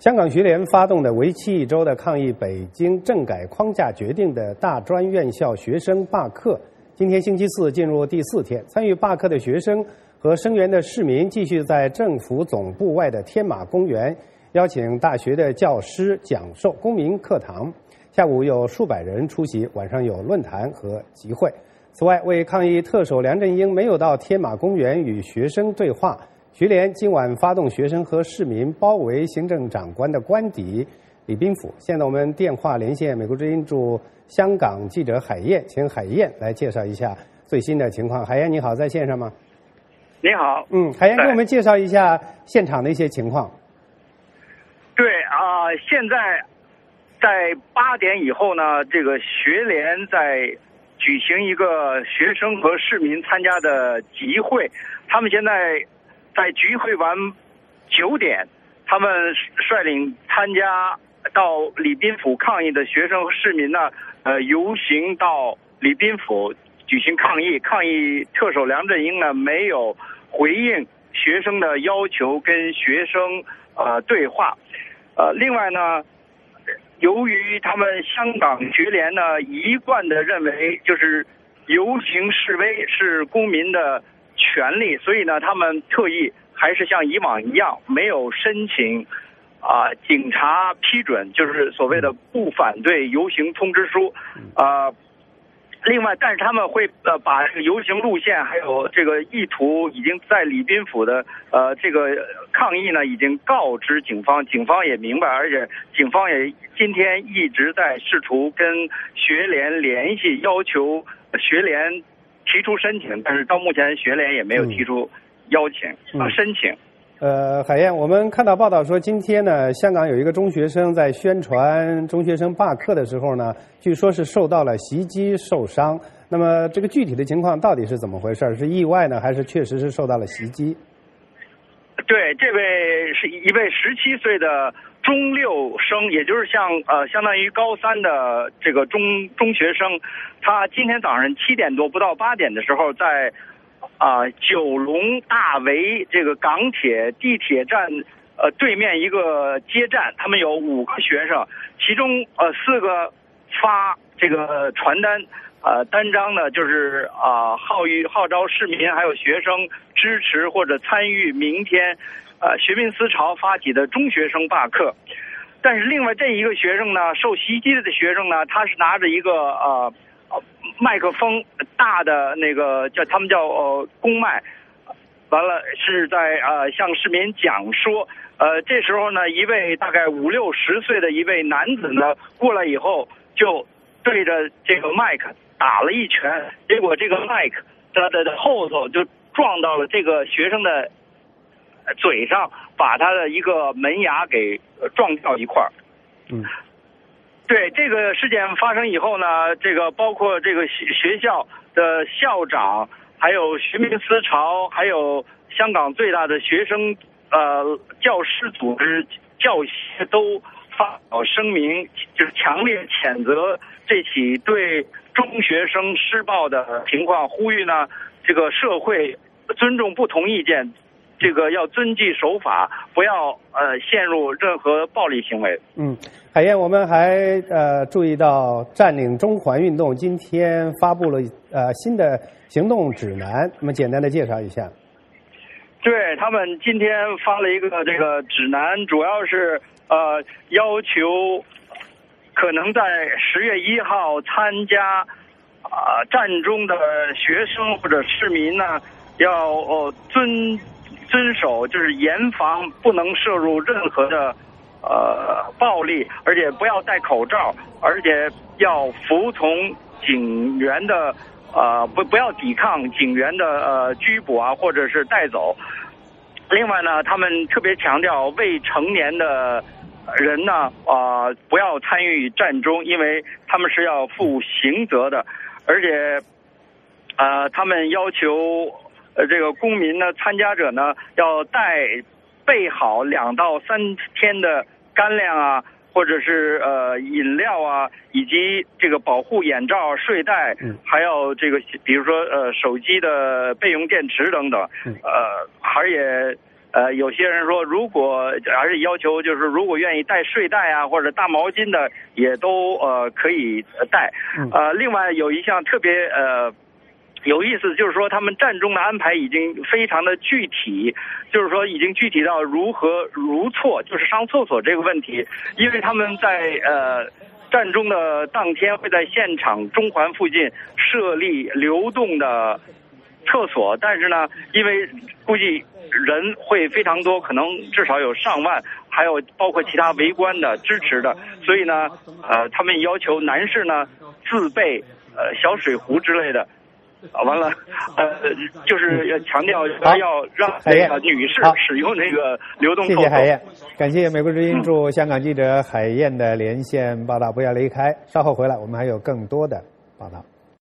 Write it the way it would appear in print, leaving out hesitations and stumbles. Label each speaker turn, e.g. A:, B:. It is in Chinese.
A: 香港学联发动的为期1周的抗议北京政改框架决定的大专院校学生罢课，今天星期四进入第4天。参与罢课的学生和声援的市民继续在政府总部外的天马公园邀请大学的教师讲授公民课堂。下午有数百人出席，晚上有论坛和集会。此外，为抗议特首梁振英没有到天马公园与学生对话，学联今晚发动学生和市民包围行政长官的官邸礼宾府。现在我们电话连线美国之音驻香港记者海燕，请海燕来介绍一下最新的情况。海燕你好，在线上吗？
B: 你好。
A: 海燕给我们介绍一下现场的一些情况。
B: 对啊，现在在8点以后呢，这个学联在举行一个学生和市民参加的集会。他们现在在集会完9点，他们率领参加到礼宾府抗议的学生和市民呢，游行到礼宾府举行抗议。抗议特首梁振英呢没有回应学生的要求，跟学生对话。另外呢，由于他们香港学联呢一贯的认为就是游行示威是公民的权利，所以呢他们特意还是像以往一样没有申请警察批准，就是所谓的不反对游行通知书。另外，但是他们会把这个游行路线还有这个意图已经在礼宾府的这个抗议呢已经告知警方，警方也明白，而且警方也今天一直在试图跟学联联系，要求学联提出申请，但是到目前学联也没有提出申请。
A: 海燕，我们看到报道说，今天呢，香港有一个中学生在宣传中学生罢课的时候呢，据说是受到了袭击受伤。那么这个具体的情况到底是怎么回事？是意外呢，还是确实是受到了袭击？
B: 对，这位是一位17岁的中六生，也就是相当于高3的这个中学生。他今天早上7点多不到8点的时候，在九龙大围这个港铁地铁站对面一个街站，他们有5个学生，其中4个发这个传单单张呢，就是号召市民还有学生支持或者参与明天学民思潮发起的中学生罢课。但是另外这一个学生呢，受袭击的学生呢，他是拿着一个麦克风，大的那个他们叫公麦，完了是在向市民讲说。这时候呢，一位大概5、60岁的一位男子呢过来以后，就对着这个麦克打了一拳，结果这个麦克他的后头就撞到了这个学生的嘴上，把他的一个门牙给撞掉一块。对，这个事件发生以后呢，这个包括这个学校的校长，还有学民思潮，还有香港最大的学生教师组织教协都发表声明，就是强烈谴责这起对中学生施暴的情况，呼吁呢这个社会尊重不同意见，这个要遵纪守法，不要陷入任何暴力行为。
A: 海燕，我们还注意到占领中环运动今天发布了新的行动指南，那么简单的介绍一下。
B: 对，他们今天发了一个这个指南，主要是要求可能在10月1号参加战中的学生或者市民呢，要遵守，就是严防不能摄入任何的暴力，而且不要戴口罩，而且要服从警员的不要抵抗警员的拘捕或者是带走。另外呢，他们特别强调未成年的人呢不要参与战中，因为他们是要负刑责的，而且他们要求这个公民呢参加者呢要备好2到3天的干粮或者是饮料以及这个保护眼罩、睡袋，还有这个比如说手机的备用电池等等。而且有些人说如果而且要求就是如果愿意带睡袋啊或者大毛巾的也都可以带。另外有一项特别有意思，就是说他们站中的安排已经非常的具体，就是说已经具体到如何如厕，就是上厕所这个问题，因为他们在站中的当天会在现场中环附近设立流动的厕所，但是呢，因为估计人会非常多，可能至少有上万，还有包括其他围观的支持的，所以呢，他们要求男士呢自备小水壶之类的。完了，就是要强调要让这个女士使用这个流动厕所。
A: 谢谢海燕，感谢美国之音驻香港记者海燕的连线报道。不要离开，稍后回来我们还有更多的报道。